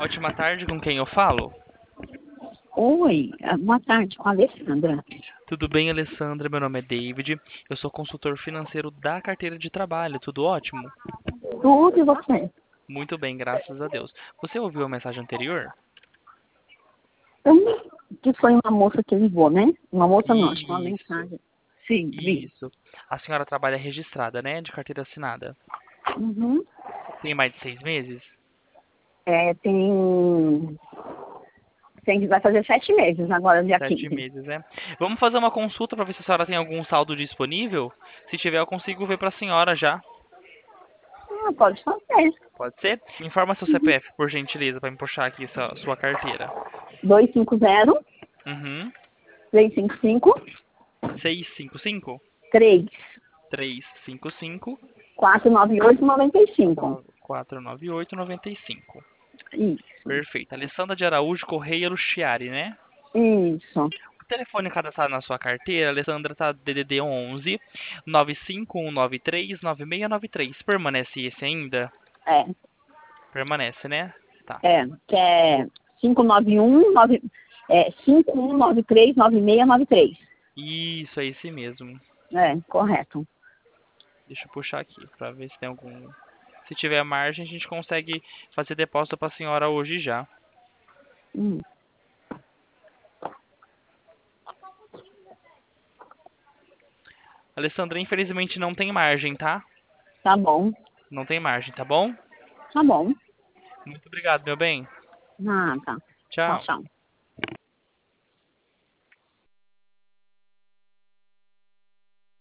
Ótima tarde, com quem eu falo? Oi, boa tarde, com a Alessandra. Tudo bem, Alessandra? Meu nome é David. Eu sou consultor financeiro da carteira de trabalho. Tudo ótimo? Tudo e você? Muito bem, graças a Deus. Você ouviu a mensagem anterior? Então, que foi uma moça que ligou, né? Uma moça não, acho que uma Isso, mensagem. Sim, vi. isso. A senhora trabalha registrada, né? De carteira assinada. Uhum. Tem mais de 6 meses? É, vai fazer 7 meses agora, dia Sete 15. meses, né? Vamos fazer uma consulta para ver se a senhora tem algum saldo disponível? Se tiver, eu consigo ver para a senhora já. Ah, pode fazer. Pode ser? Me informa seu Uhum. CPF, por gentileza, para me puxar aqui sua carteira. 250 Uhum. 355 655 3 355 498 95. 498-95. Isso, Perfeito. Alessandra de Araújo Correia Luciari, né? isso. O telefone cadastrado na sua carteira, Alessandra, tá DDD 11 951939693. Permanece esse ainda? É, Permanece, né? Tá. que é 591 51939693. Isso, é esse mesmo. É, correto. Deixa eu puxar aqui pra ver se tem algum. Se tiver margem, a gente consegue fazer depósito pra senhora hoje já. Hum, Alessandra, infelizmente não tem margem, tá? tá bom, Não tem margem, tá bom? tá bom. Muito obrigado, meu bem. Ah, tá. Tchau, Tchau. tchau.